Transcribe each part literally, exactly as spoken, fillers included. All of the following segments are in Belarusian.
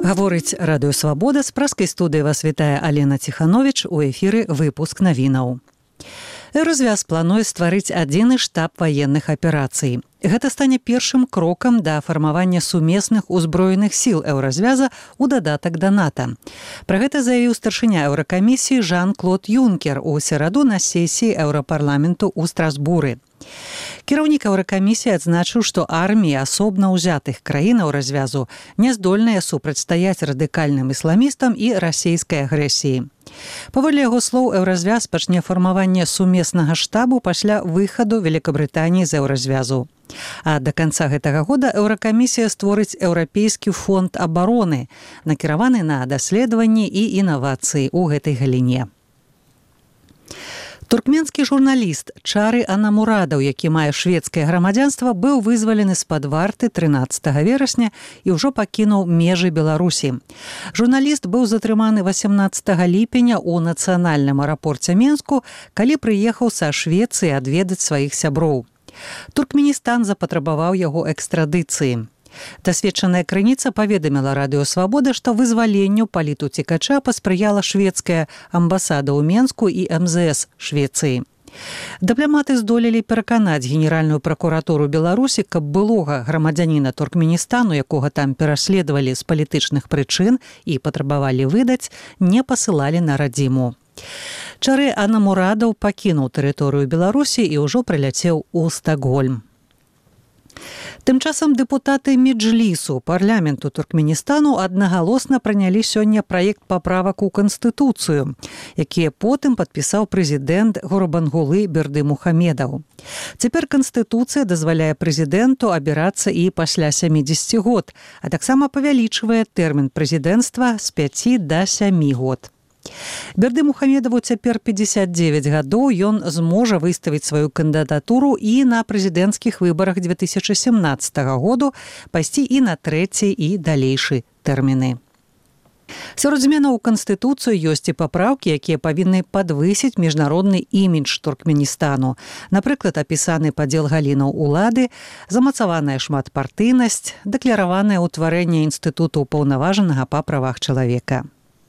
Гаворыць радыё «Свабода», з праскай студыі вас вітае Алена Ціхановіч, у эфіры выпуск навінаў. Еўразвяз плануе стварыць адзіны штаб ваенных аперацый. Гэта стане першым крокам да фармавання сумесных узброеных сіл Еўразвяза ў дадатак да НАТО. Пра гэта заявіў старшыня Еўракамісіі Жан-Клод Юнкер у сераду на сесіі Еўрапарламенту ў Страсбуры. Кіраўнік Еўракамісіі адзначыў, што арміі асобна ўзятых краін Еўразвязу не здольныя супрацьстаяць радыкальным ісламістам і расійскай агрэсіі. Паводле яго слоў, Еўразвяз пачне фармаванне сумеснага штабу пасля выхаду Великабрытаніі з Еўразвязу. А да канца гэтага года Еўракамісія створыць Еўрапейскі фонд абароны, накіраваны на даследаванні і інавацыі ў гэтай галіне. Туркменскі журналіст Чары Анамурадаў, які мае шведскае грамадзянства, быў вызвалены з-пад варты трынаццатага верасня і ўжо пакінуў межы Беларусі. Журналіст быў затрыманы васямнаццатага ліпеня ў нацыянальным аэрапорце Менску, калі прыехаў са Швецыі адведаць сваіх сяброў. Туркменістан запатрабаваў яго экстрадыцыі. Дасведчаная крыніца паведаміла радыё «Свабода», што вызваленню палітуцікача паспрыяла шведская амбасада ў Менску і эм зэ эс Швецыі. Дыпламаты здолелі пераканаць генеральную пракуратуру Беларусі, каб былога грамадзяніна Туркменістану, якога там пераследавалі з палітычных прычын і патрабавалі выдаць, не пасылалі на радзіму. Чары Анамурадаў пакінуў тэрыторыю Беларусі і ўжо прыляцеў у Стакгольм. Тым часам дэпутаты Меджлісу парламенту Туркменістану аднагалосна прынялі сёння праект паправак у Канстытуцыю, якія потым падпісаў прэзідэнт Гурбангулы Бердымухамедаў. Цяпер Канстытуцыя дазваляе прэзідэнту абірацца і пасля сямідзесяці год, а таксама павялічвае тэрмін прэзідэнцтва з пяці да сямі год. Бердымухамедаву цяпер пятьдесят девять гадоў, ён зможа выставіць сваю кандыдатуру і на прэзідэнцкіх выбарах две тысячи семнадцатага году, пайсці і на трэці і далейшы тэрміны. Сярод зменаў у Канстытуцыю ёсць і папраўкі, якія павінны падвысіць міжнародны імідж Туркменістану. Напрыклад, апісаны падзел галінаў улады, замацаваная шматпартыйнасць, дэклараванае ўтварэнне інстытуту ўпаўнаважанага па правах чалавека.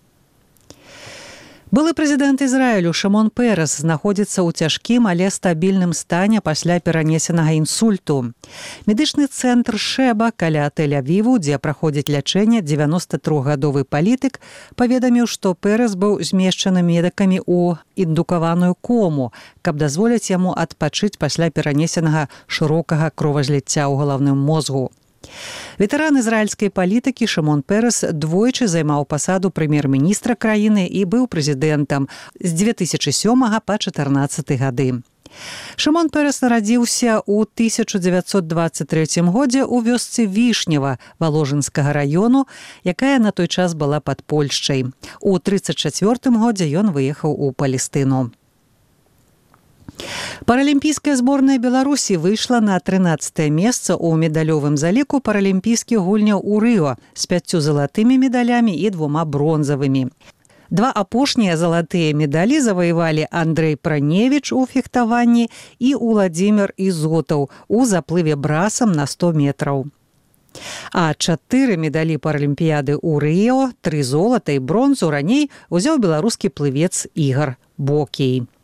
Былы прэзідэнт Ізраілю Шымон Перес знаходзіцца ў цяжкім, але стабільным стане пасля перанесенага інсульту. Медычны цэнтр Шэба каля Тель-Авіву, дзе праходзіць лячэнне дзевяноста трохгадовы палітык, паведаміў, што Перес быў змешчаны медыкамі ў індукаваную кому, каб дазволіць яму адпачыць пасля перанесенага шырокага кровазліцця ў галаўным мозгу. Ветэран ізраільскай палітыкі Шымон Перес двойчы займаў пасаду прэм'ер-міністра краіны і быў прэзідэнтам з дзве тысячы сёмага па чатырнаццаты гады. Шымон Перес нарадзіўся ў тысяча дзевяцьсот дваццаць трэцім годзе ў вёсцы Вішнева Валожынскага раёну, якая на той час была пад Польшчай. У трыццаць чацвёртым годзе ён выехаў у Палестыну. Паралімпійская зборная Беларусі выйшла на трынаццатае месца ў медалёвым заліку паралімпійскіх гульняў у Рыо з пяццю залатымі медалямі і двума бронзавымі. Два апошнія залатыя медалі заваявалі Андрэй Праневіч у фехтаванні і Уладзімір Ізотаў у заплыве брасам на сто метраў. А чатыры медалі паралімпіяды ў Рыо, тры золата і бронзу раней узяў беларускі плывец Ігар Бокій.